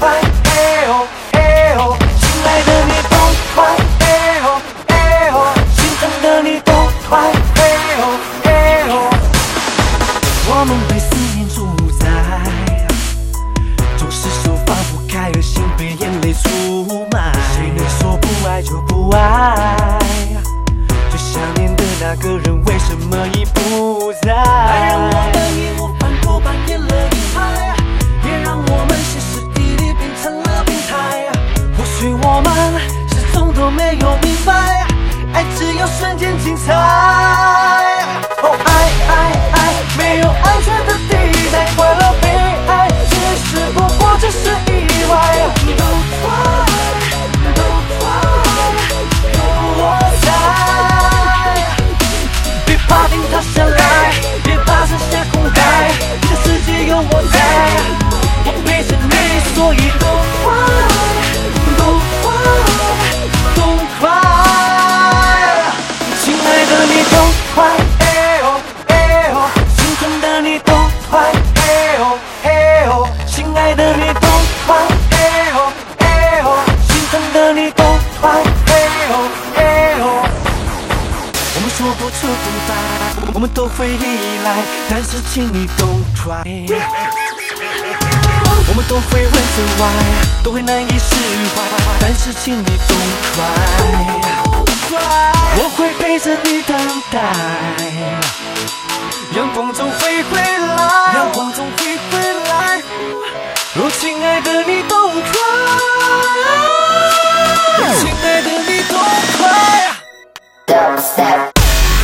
快，哎呦哎呦，亲爱的你动快，哎呦哎呦，心疼的你动快，哎呦哎呦。我们被思念主宰，总是手放不开，而心被眼泪出卖。谁能说不爱就不爱？最想念的那个人为什么已不在？爱让我们义无反顾扮演了硬派，也让我们歇斯底里变成了病态。或许我们始终都没有明白，爱只有瞬间精彩。哦，爱，没有安全的地带，快乐被爱，其实不过只是意外。都有我在，别怕天塌下来，别怕剩下空白，你的世界有我在，我陪着你，所以都快，亲爱的你都快，哎呦哎呦，心疼的你都快，哎呦哎呦，亲爱的你都快，哎呦哎呦，心疼的你都快，哎呦哎呦。我们说不出分白，我们都会依赖，但是请你 don't try。我们都会问着 why， 都会难以释怀，但是请你 don't try。我会陪着你等待，阳光总会回来，阳光总会回来。哦，亲爱的你don't try， 亲爱的你don't try。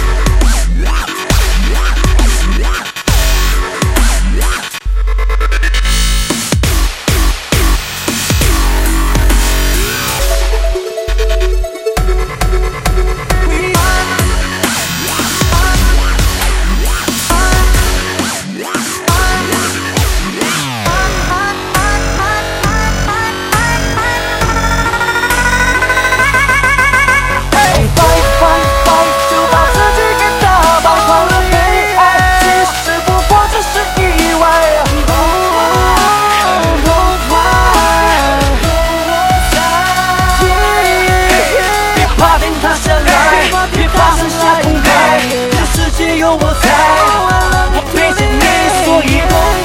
有我在，我陪着你，所以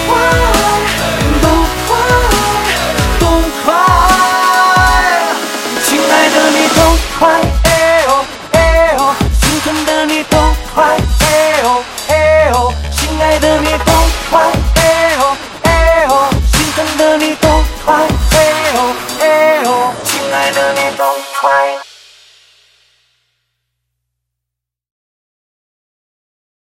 都快，亲爱的你都快，哎呦哎呦，心疼的你都快，哎呦哎呦，亲爱的你都快，哎呦哎呦，心疼的你都快，哎呦哎呦，亲爱的你都快。